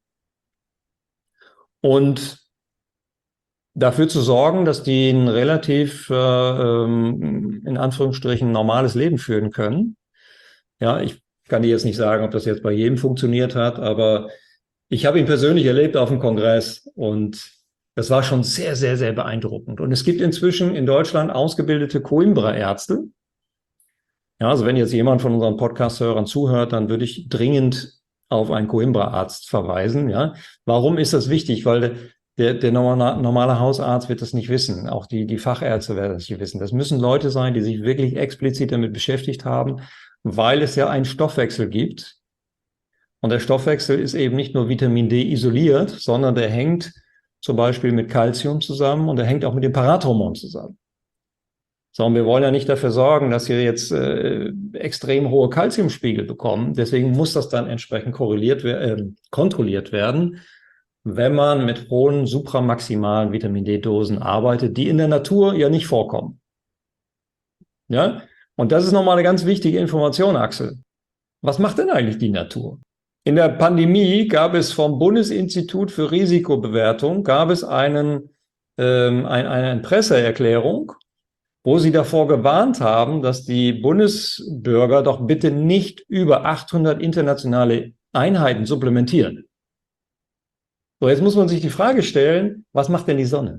und dafür zu sorgen, dass die ein relativ, in Anführungsstrichen, normales Leben führen können. Ja, ich kann dir jetzt nicht sagen, ob das jetzt bei jedem funktioniert hat, aber ich habe ihn persönlich erlebt auf dem Kongress und das war schon sehr, sehr, sehr beeindruckend. Und es gibt inzwischen in Deutschland ausgebildete Coimbra-Ärzte. Ja, also wenn jetzt jemand von unseren Podcast-Hörern zuhört, dann würde ich dringend auf einen Coimbra-Arzt verweisen. Ja, warum ist das wichtig? Weil der normale Hausarzt wird das nicht wissen. Auch die Fachärzte werden das nicht wissen. Das müssen Leute sein, die sich wirklich explizit damit beschäftigt haben, weil es ja einen Stoffwechsel gibt. Und der Stoffwechsel ist eben nicht nur Vitamin D isoliert, sondern der hängt zum Beispiel mit Calcium zusammen und der hängt auch mit dem Parathormon zusammen. So, und wir wollen ja nicht dafür sorgen, dass wir jetzt extrem hohe Calciumspiegel bekommen. Deswegen muss das dann entsprechend kontrolliert werden. wenn man mit hohen supramaximalen Vitamin D-Dosen arbeitet, die in der Natur ja nicht vorkommen. Ja? Und das ist nochmal eine ganz wichtige Information, Axel. Was macht denn eigentlich die Natur? In der Pandemie gab es vom Bundesinstitut für Risikobewertung eine Presseerklärung, wo sie davor gewarnt haben, dass die Bundesbürger doch bitte nicht über 800 internationale Einheiten supplementieren. So, jetzt muss man sich die Frage stellen, was macht denn die Sonne?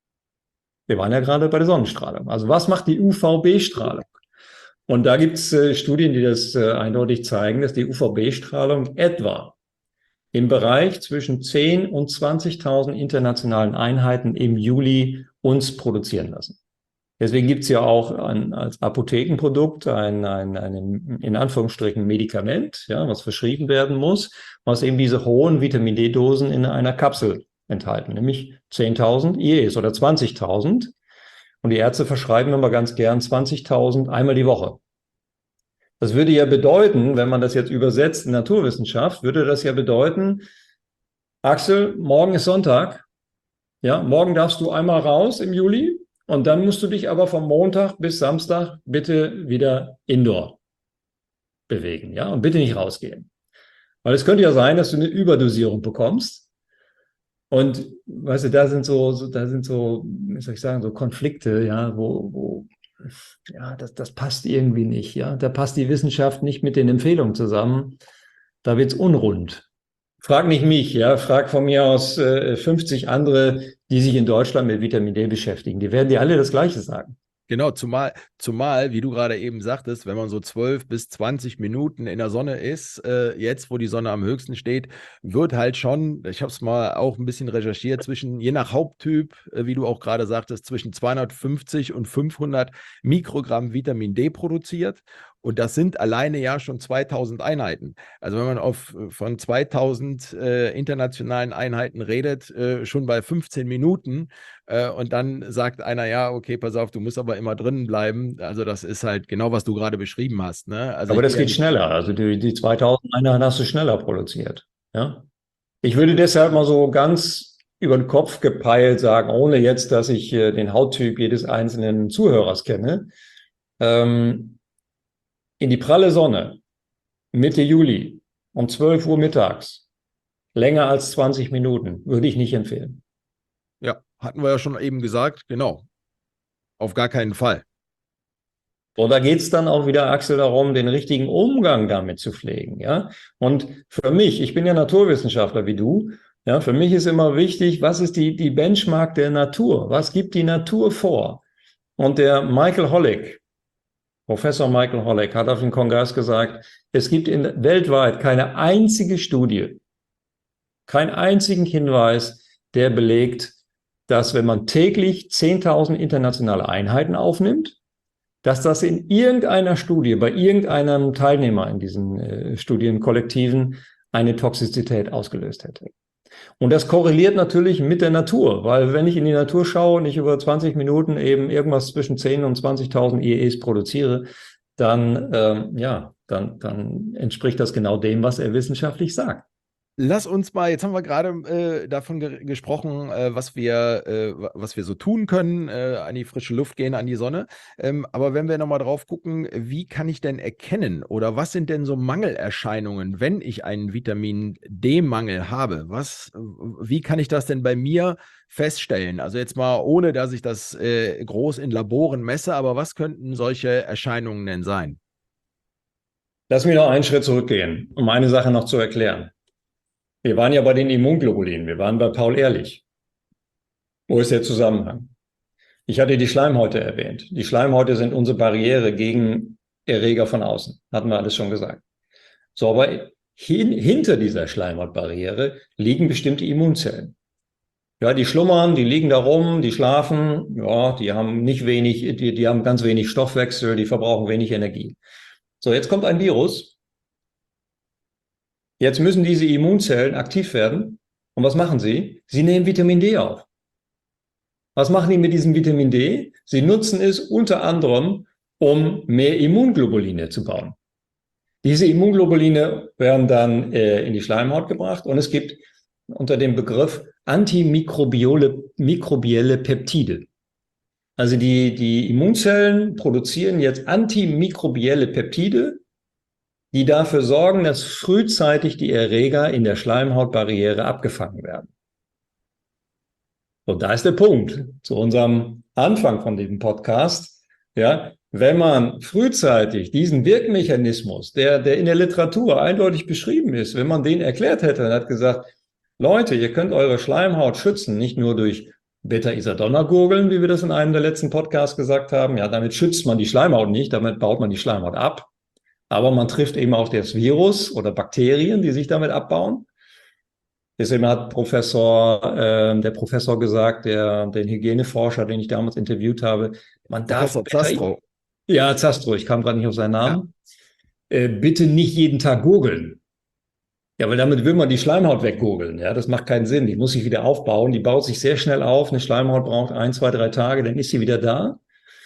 Wir waren ja gerade bei der Sonnenstrahlung. Also was macht die UVB-Strahlung? Und da gibt es Studien, die das eindeutig zeigen, dass die UVB-Strahlung etwa im Bereich zwischen 10.000 und 20.000 internationalen Einheiten im Juli uns produzieren lassen. Deswegen gibt es ja auch als Apothekenprodukt ein in Anführungsstrichen Medikament, ja, was verschrieben werden muss, was eben diese hohen Vitamin D-Dosen in einer Kapsel enthalten, nämlich 10.000 IEs oder 20.000. Und die Ärzte verschreiben immer ganz gern 20.000 einmal die Woche. Das würde ja bedeuten, wenn man das jetzt übersetzt in Naturwissenschaft, würde das ja bedeuten, Axel, morgen ist Sonntag, ja, morgen darfst du einmal raus im Juli und dann musst du dich aber vom Montag bis Samstag bitte wieder indoor bewegen, ja, und bitte nicht rausgehen. Weil es könnte ja sein, dass du eine Überdosierung bekommst. Und weißt du, da sind so, wie soll ich sagen, so Konflikte, ja, wo ja, das passt irgendwie nicht, ja. Da passt die Wissenschaft nicht mit den Empfehlungen zusammen. Da wird's unrund. Frag nicht mich, ja, frag von mir aus 50 andere, die sich in Deutschland mit Vitamin D beschäftigen. Die werden dir alle das Gleiche sagen. Genau, zumal, wie du gerade eben sagtest, wenn man so 12 bis 20 Minuten in der Sonne ist, jetzt, wo die Sonne am höchsten steht, wird halt schon, ich habe es mal auch ein bisschen recherchiert, je nach Haupttyp, wie du auch gerade sagtest, zwischen 250 und 500 Mikrogramm Vitamin D produziert. Und das sind alleine ja schon 2000 Einheiten. Also wenn man von 2000 internationalen Einheiten redet, schon bei 15 Minuten und dann sagt einer, ja, okay, pass auf, du musst aber immer drinnen bleiben. Also das ist halt genau, was du gerade beschrieben hast. Ne? Also aber das geht schneller. Also die 2000 Einheiten hast du schneller produziert. Ja? Ich würde deshalb mal so ganz über den Kopf gepeilt sagen, ohne jetzt, dass ich den Hauttyp jedes einzelnen Zuhörers kenne, in die pralle Sonne, Mitte Juli, um 12 Uhr mittags, länger als 20 Minuten, würde ich nicht empfehlen. Ja, hatten wir ja schon eben gesagt, genau. Auf gar keinen Fall. Und da geht es dann auch wieder, Axel, darum, den richtigen Umgang damit zu pflegen. Ja? Und für mich, ich bin ja Naturwissenschaftler wie du, ja, für mich ist immer wichtig, was ist die Benchmark der Natur? Was gibt die Natur vor? Und der Professor Michael Holleck hat auf dem Kongress gesagt, es gibt weltweit keine einzige Studie, keinen einzigen Hinweis, der belegt, dass wenn man täglich 10.000 internationale Einheiten aufnimmt, dass das in irgendeiner Studie, bei irgendeinem Teilnehmer in diesen Studienkollektiven eine Toxizität ausgelöst hätte. Und das korreliert natürlich mit der Natur, weil wenn ich in die Natur schaue und ich über 20 Minuten eben irgendwas zwischen 10.000 und 20.000 IEs produziere, dann entspricht das genau dem, was er wissenschaftlich sagt. Lass uns mal, jetzt haben wir gerade davon gesprochen, was wir so tun können, an die frische Luft gehen, an die Sonne. Aber wenn wir nochmal drauf gucken, wie kann ich denn erkennen oder was sind denn so Mangelerscheinungen, wenn ich einen Vitamin D-Mangel habe? Wie kann ich das denn bei mir feststellen? Also jetzt mal, ohne dass ich das groß in Laboren messe, aber was könnten solche Erscheinungen denn sein? Lass mich noch einen Schritt zurückgehen, um eine Sache noch zu erklären. Wir waren ja bei den Immunglobulinen, wir waren bei Paul Ehrlich. Wo ist der Zusammenhang? Ich hatte die Schleimhäute erwähnt. Die Schleimhäute sind unsere Barriere gegen Erreger von außen. Hatten wir alles schon gesagt. So, aber hinter dieser Schleimhautbarriere liegen bestimmte Immunzellen. Ja, die schlummern, die liegen da rum, die schlafen, ja, die haben die haben ganz wenig Stoffwechsel, die verbrauchen wenig Energie. So, jetzt kommt ein Virus. Jetzt müssen diese Immunzellen aktiv werden. Und was machen sie? Sie nehmen Vitamin D auf. Was machen die mit diesem Vitamin D? Sie nutzen es unter anderem, um mehr Immunglobuline zu bauen. Diese Immunglobuline werden dann in die Schleimhaut gebracht und es gibt unter dem Begriff antimikrobielle Peptide. Also die Immunzellen produzieren jetzt antimikrobielle Peptide, die dafür sorgen, dass frühzeitig die Erreger in der Schleimhautbarriere abgefangen werden. Und da ist der Punkt zu unserem Anfang von diesem Podcast. Ja, wenn man frühzeitig diesen Wirkmechanismus, der in der Literatur eindeutig beschrieben ist, wenn man den erklärt hätte und hat gesagt, Leute, ihr könnt eure Schleimhaut schützen, nicht nur durch Beta-Isadonna-Gurgeln, wie wir das in einem der letzten Podcasts gesagt haben. Ja, damit schützt man die Schleimhaut nicht, damit baut man die Schleimhaut ab. Aber man trifft eben auch das Virus oder Bakterien, die sich damit abbauen. Deswegen hat der Professor gesagt, den Hygieneforscher, den ich damals interviewt habe, man darf Professor Zastrow. Ja, Zastrow, ich kam gerade nicht auf seinen Namen. Ja. Bitte nicht jeden Tag gurgeln. Ja, weil damit will man die Schleimhaut weggurgeln. Ja, das macht keinen Sinn. Die muss sich wieder aufbauen. Die baut sich sehr schnell auf. Eine Schleimhaut braucht 1, 2, 3 Tage, dann ist sie wieder da.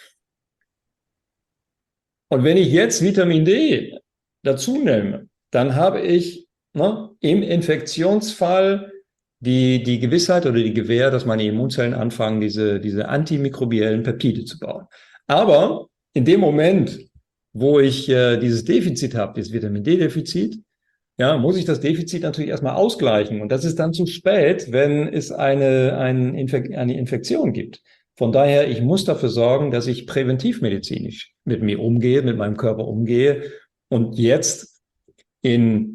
Und wenn ich jetzt Vitamin D dazu nehme, dann habe ich im Infektionsfall die Gewissheit oder die Gewähr, dass meine Immunzellen anfangen, diese antimikrobiellen Peptide zu bauen. Aber in dem Moment, wo ich dieses Defizit habe, dieses Vitamin D-Defizit, ja, muss ich das Defizit natürlich erstmal ausgleichen. Und das ist dann zu spät, wenn es eine Infektion gibt. Von daher, ich muss dafür sorgen, dass ich präventivmedizinisch mit mir umgehe, mit meinem Körper umgehe und jetzt in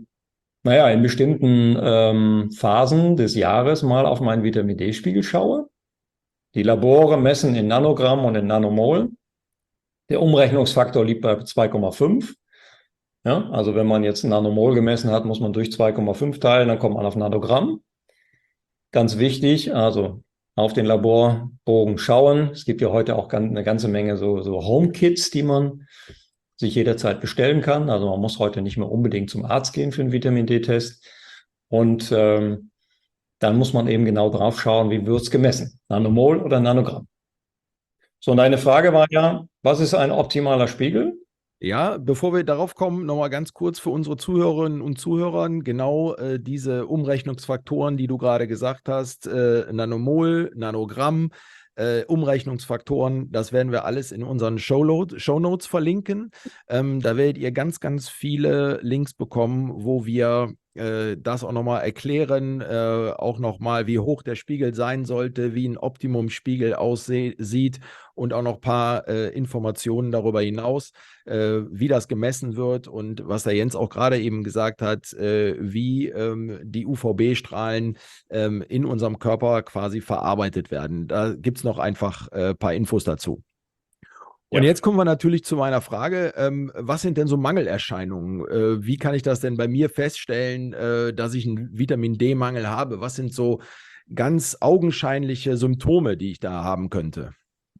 bestimmten Phasen des Jahres mal auf meinen Vitamin D-Spiegel schaue. Die Labore messen in Nanogramm und in Nanomol. Der Umrechnungsfaktor liegt bei 2,5. Ja, also wenn man jetzt Nanomol gemessen hat, muss man durch 2,5 teilen, dann kommt man auf Nanogramm. Ganz wichtig, also auf den Laborbogen schauen. Es gibt ja heute auch eine ganze Menge so Home-Kits, die man sich jederzeit bestellen kann. Also man muss heute nicht mehr unbedingt zum Arzt gehen für einen Vitamin-D-Test. Und dann muss man eben genau drauf schauen, wie wird es gemessen? Nanomol oder Nanogramm? So, und deine Frage war ja, was ist ein optimaler Spiegel? Ja, bevor wir darauf kommen, nochmal ganz kurz für unsere Zuhörerinnen und Zuhörer, genau diese Umrechnungsfaktoren, die du gerade gesagt hast, Nanomol, Nanogramm, Umrechnungsfaktoren, das werden wir alles in unseren Shownotes verlinken. Da werdet ihr ganz, ganz viele Links bekommen, wo wir das auch nochmal erklären, auch nochmal, wie hoch der Spiegel sein sollte, wie ein Optimum-Spiegel aussieht und auch noch ein paar Informationen darüber hinaus, wie das gemessen wird und was der Jens auch gerade eben gesagt hat, wie die UVB-Strahlen in unserem Körper quasi verarbeitet werden. Da gibt es noch einfach ein paar Infos dazu. Und jetzt kommen wir natürlich zu meiner Frage, was sind denn so Mangelerscheinungen? Wie kann ich das denn bei mir feststellen, dass ich einen Vitamin-D-Mangel habe? Was sind so ganz augenscheinliche Symptome, die ich da haben könnte?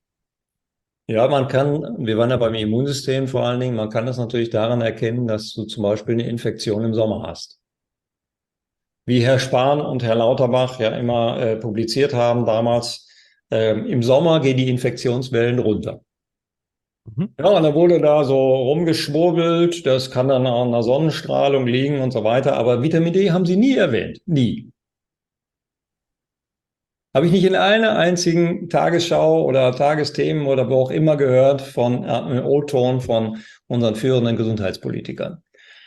Ja, wir waren ja beim Immunsystem vor allen Dingen, man kann das natürlich daran erkennen, dass du zum Beispiel eine Infektion im Sommer hast. Wie Herr Spahn und Herr Lauterbach ja immer publiziert haben damals, im Sommer gehen die Infektionswellen runter. Ja, und dann wurde da so rumgeschwurbelt, das kann dann an einer Sonnenstrahlung liegen und so weiter, aber Vitamin D haben sie nie erwähnt, nie. Habe ich nicht in einer einzigen Tagesschau oder Tagesthemen oder wo auch immer gehört von O-Ton von unseren führenden Gesundheitspolitikern.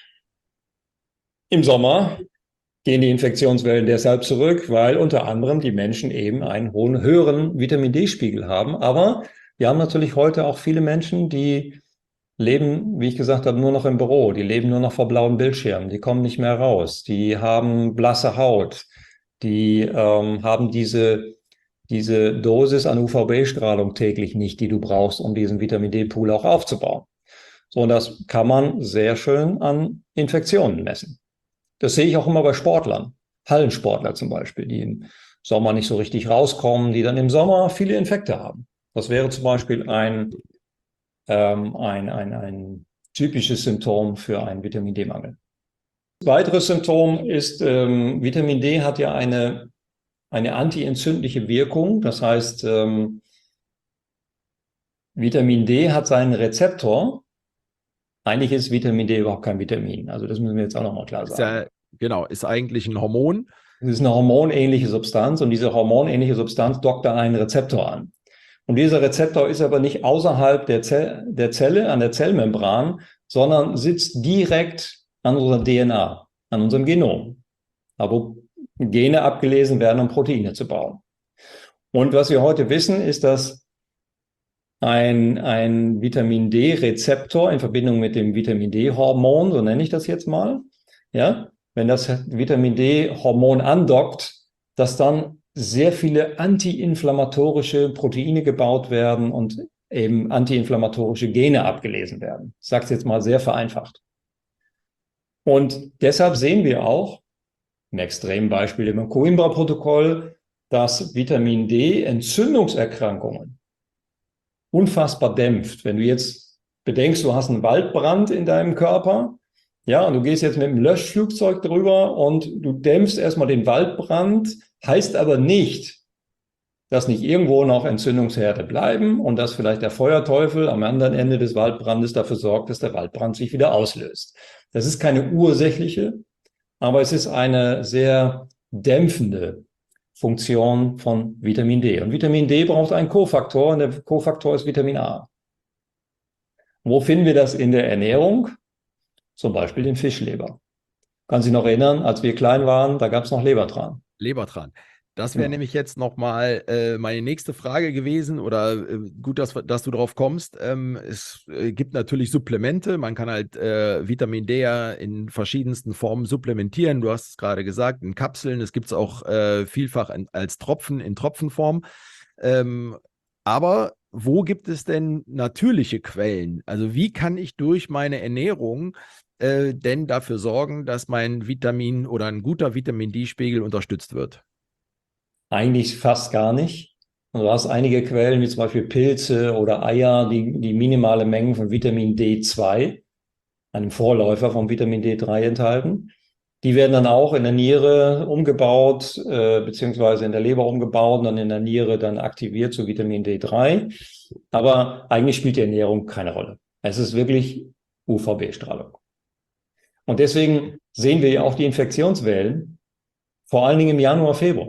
Im Sommer gehen die Infektionswellen deshalb zurück, weil unter anderem die Menschen eben einen höheren Vitamin D-Spiegel haben, aber wir haben natürlich heute auch viele Menschen, die leben, wie ich gesagt habe, nur noch im Büro. Die leben nur noch vor blauen Bildschirmen. Die kommen nicht mehr raus. Die haben blasse Haut. Die haben diese Dosis an UVB-Strahlung täglich nicht, die du brauchst, um diesen Vitamin D-Pool auch aufzubauen. So, und das kann man sehr schön an Infektionen messen. Das sehe ich auch immer bei Sportlern. Hallensportler zum Beispiel, die im Sommer nicht so richtig rauskommen, die dann im Sommer viele Infekte haben. Das wäre zum Beispiel ein typisches Symptom für einen Vitamin D-Mangel. Weiteres Symptom ist, Vitamin D hat ja eine antientzündliche Wirkung. Das heißt, Vitamin D hat seinen Rezeptor. Eigentlich ist Vitamin D überhaupt kein Vitamin. Also das müssen wir jetzt auch nochmal klar sagen. Genau, ist eigentlich ein Hormon. Es ist eine hormonähnliche Substanz und diese hormonähnliche Substanz dockt an einen Rezeptor an. Und dieser Rezeptor ist aber nicht außerhalb der Zelle, an der Zellmembran, sondern sitzt direkt an unserer DNA, an unserem Genom, da wo Gene abgelesen werden, um Proteine zu bauen. Und was wir heute wissen, ist, dass ein Vitamin D-Rezeptor in Verbindung mit dem Vitamin D-Hormon, so nenne ich das jetzt mal, ja, wenn das Vitamin D-Hormon andockt, dass dann sehr viele antiinflammatorische Proteine gebaut werden und eben antiinflammatorische Gene abgelesen werden. Ich sage es jetzt mal sehr vereinfacht. Und deshalb sehen wir auch, im extremen Beispiel im Coimbra-Protokoll, dass Vitamin D Entzündungserkrankungen unfassbar dämpft. Wenn du jetzt bedenkst, du hast einen Waldbrand in deinem Körper, ja, und du gehst jetzt mit einem Löschflugzeug drüber und du dämpfst erstmal den Waldbrand, heißt aber nicht, dass nicht irgendwo noch Entzündungsherde bleiben und dass vielleicht der Feuerteufel am anderen Ende des Waldbrandes dafür sorgt, dass der Waldbrand sich wieder auslöst. Das ist keine ursächliche, aber es ist eine sehr dämpfende Funktion von Vitamin D. Und Vitamin D braucht einen Kofaktor und der Kofaktor ist Vitamin A. Wo finden wir das in der Ernährung? Zum Beispiel den Fischleber. Kann sich noch erinnern, als wir klein waren, da gab es noch Lebertran. Lebertran. Das wäre nämlich jetzt nochmal meine nächste Frage gewesen oder gut, dass du drauf kommst. Es gibt natürlich Supplemente. Man kann halt Vitamin D ja in verschiedensten Formen supplementieren. Du hast es gerade gesagt, in Kapseln. Es gibt es auch vielfach als Tropfen in Tropfenform. Aber wo gibt es denn natürliche Quellen? Also wie kann ich durch meine Ernährung denn dafür sorgen, dass mein Vitamin oder ein guter Vitamin D-Spiegel unterstützt wird? Eigentlich fast gar nicht. Und du hast einige Quellen, wie zum Beispiel Pilze oder Eier, die minimale Mengen von Vitamin D2, einem Vorläufer von Vitamin D3 enthalten. Die werden dann auch in der Niere umgebaut, beziehungsweise in der Leber umgebaut und dann in der Niere dann aktiviert zu Vitamin D3. Aber eigentlich spielt die Ernährung keine Rolle. Es ist wirklich UVB-Strahlung. Und deswegen sehen wir ja auch die Infektionswellen, vor allen Dingen im Januar, Februar.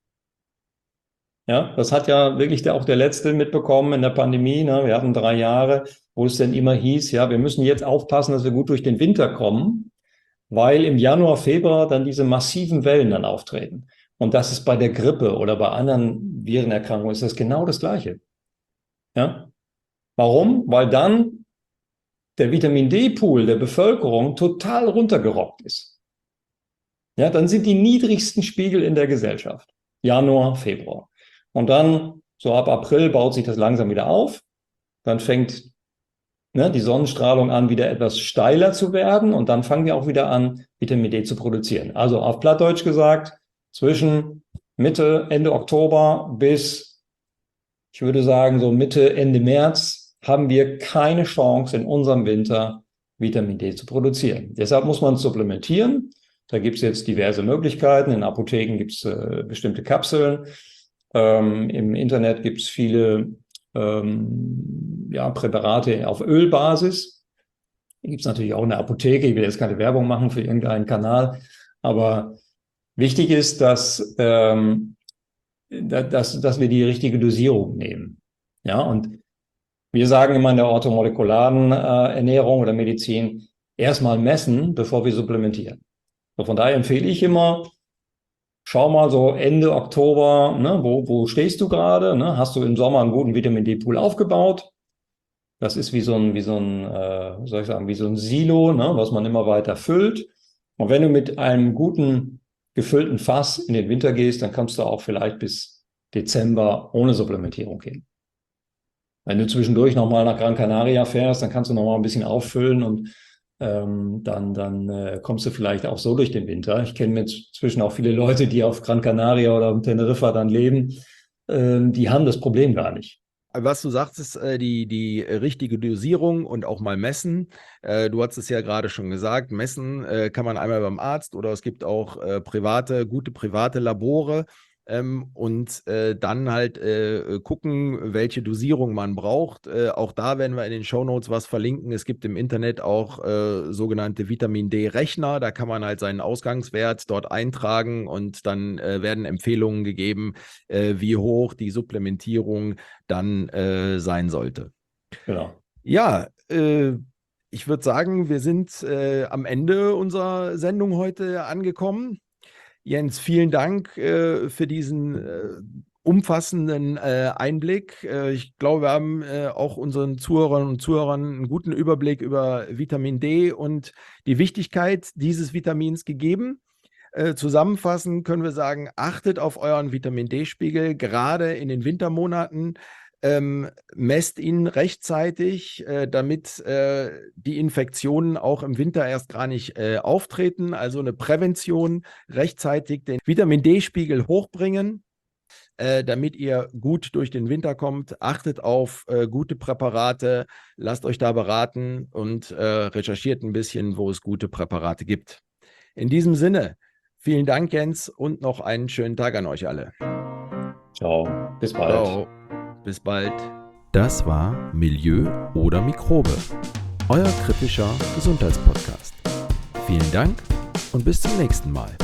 Ja, das hat ja wirklich auch der Letzte mitbekommen in der Pandemie. Ne? Wir hatten 3 Jahre, wo es dann immer hieß, ja, wir müssen jetzt aufpassen, dass wir gut durch den Winter kommen, weil im Januar, Februar dann diese massiven Wellen dann auftreten. Und das ist bei der Grippe oder bei anderen Virenerkrankungen ist das genau das Gleiche. Ja? Warum? Weil dann der Vitamin D-Pool der Bevölkerung total runtergerockt ist. Ja, dann sind die niedrigsten Spiegel in der Gesellschaft. Januar, Februar. Und dann, so ab April, baut sich das langsam wieder auf. Dann fängt die Sonnenstrahlung an, wieder etwas steiler zu werden. Und dann fangen wir auch wieder an, Vitamin D zu produzieren. Also auf Plattdeutsch gesagt, zwischen Mitte, Ende Oktober bis, ich würde sagen, so Mitte, Ende März haben wir keine Chance, in unserem Winter Vitamin D zu produzieren. Deshalb muss man supplementieren. Da gibt es jetzt diverse Möglichkeiten. In Apotheken gibt es bestimmte Kapseln. Im Internet gibt es viele Präparate auf Ölbasis. Gibt es natürlich auch in der Apotheke. Ich will jetzt keine Werbung machen für irgendeinen Kanal. Aber wichtig ist, dass wir die richtige Dosierung nehmen. Ja, und wir sagen immer in der orthomolekularen Ernährung oder Medizin, erstmal messen, bevor wir supplementieren. So, von daher empfehle ich immer, schau mal so Ende Oktober, ne, wo stehst du gerade? Ne? Hast du im Sommer einen guten Vitamin D-Pool aufgebaut? Das ist wie so ein Silo, ne, was man immer weiter füllt. Und wenn du mit einem guten gefüllten Fass in den Winter gehst, dann kannst du auch vielleicht bis Dezember ohne Supplementierung gehen. Wenn du zwischendurch nochmal nach Gran Canaria fährst, dann kannst du nochmal ein bisschen auffüllen und dann kommst du vielleicht auch so durch den Winter. Ich kenne inzwischen auch viele Leute, die auf Gran Canaria oder auf Teneriffa dann leben. Die haben das Problem gar nicht. Was du sagst, ist die richtige Dosierung und auch mal messen. Du hast es ja gerade schon gesagt, messen kann man einmal beim Arzt oder es gibt auch gute private Labore. und dann halt gucken, welche Dosierung man braucht. Auch da werden wir in den Shownotes was verlinken. Es gibt im Internet auch sogenannte Vitamin D-Rechner. Da kann man halt seinen Ausgangswert dort eintragen und dann werden Empfehlungen gegeben, wie hoch die Supplementierung dann sein sollte. Genau. Ja, ich würde sagen, wir sind am Ende unserer Sendung heute angekommen. Jens, vielen Dank für diesen umfassenden Einblick. Ich glaube, wir haben auch unseren Zuhörerinnen und Zuhörern einen guten Überblick über Vitamin D und die Wichtigkeit dieses Vitamins gegeben. Zusammenfassend können wir sagen, achtet auf euren Vitamin D-Spiegel, gerade in den Wintermonaten. Messt ihn rechtzeitig, damit die Infektionen auch im Winter erst gar nicht auftreten. Also eine Prävention, rechtzeitig den Vitamin D-Spiegel hochbringen, damit ihr gut durch den Winter kommt. Achtet auf gute Präparate, lasst euch da beraten und recherchiert ein bisschen, wo es gute Präparate gibt. In diesem Sinne, vielen Dank, Jens, und noch einen schönen Tag an euch alle. Ciao, bis bald. Ciao, bis bald. Das war Milieu oder Mikrobe, euer kritischer Gesundheitspodcast. Vielen Dank und bis zum nächsten Mal.